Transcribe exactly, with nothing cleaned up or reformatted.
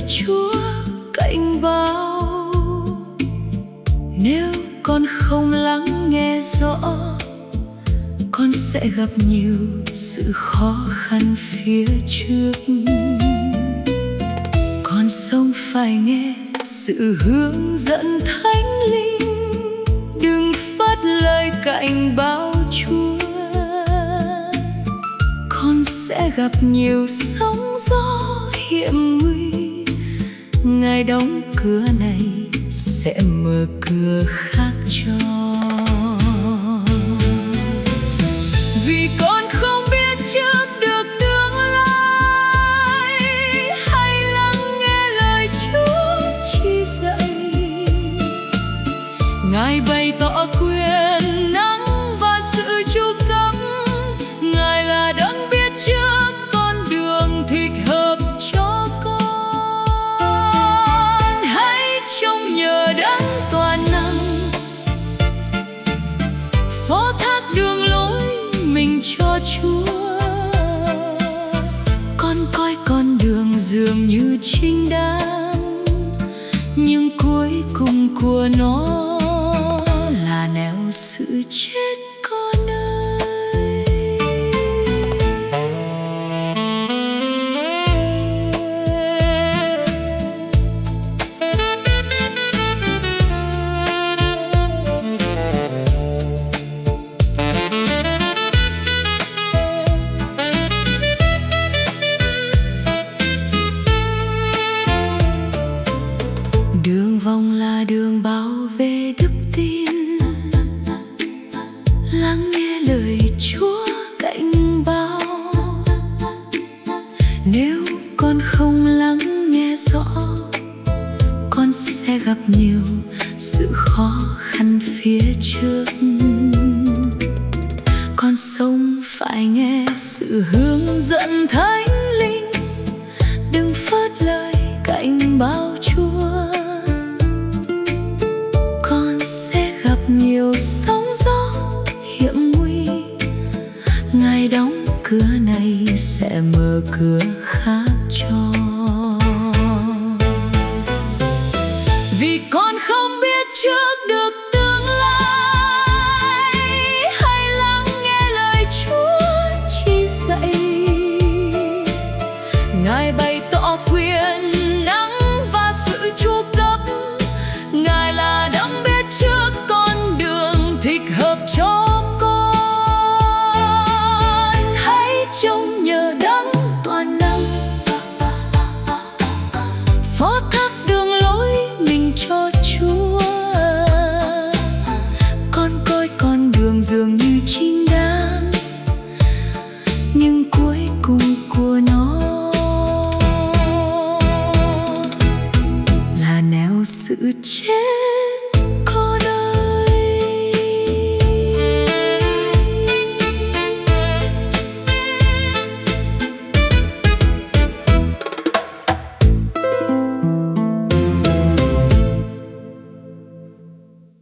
Chúa cảnh báo. Nếu con không lắng nghe rõ, con sẽ gặp nhiều sự khó khăn phía trước. Con sống phải nghe sự hướng dẫn Thánh Linh, đừng phớt lời cảnh báo Chúa. Con sẽ gặp nhiều sóng gió hiểm nguy, Ngài đóng cửa này sẽ mở cửa khác cho. Vì con không biết trước được tương lai, hãy lắng nghe lời Chúa chỉ dạy. Ngài bày tỏ quyền năng và sự chu cấp, Ngài là đấng biết trước con đường thích hợp cho con. Hãy trông nhờ đấng toàn năng, phó thác đường lối mình cho Chúa. Con coi con đường dường như chính đáng, nhưng cuối cùng của nó là nẻo sự chết con ơi. Đường vòng là đường bảo vệ đức tin, lắng nghe lời Chúa cảnh báo. Nếu con không lắng nghe rõ, con sẽ gặp nhiều sự khó khăn phía trước. Con sống phải nghe sự hướng dẫn Thánh Linh, đừng phớt lời cảnh báo Chúa. Con sẽ gặp nhiều sóng gió hiểm nguy, Ngài đóng cửa này sẽ mở cửa khác cho. Vì con không biết trước được tương lai, hãy lắng nghe lời Chúa chỉ dạy. Ngài bày tỏ quyền năng và sự chu cấp, Ngài là đấng biết trước con đường thích hợp cho con. Hãy trông nhờ đấng toàn năng, phó thác đường lối mình cho Chúa. Con coi con đường dường như chính đáng, nhưng cuối cùng của nó là nẻo sự chết.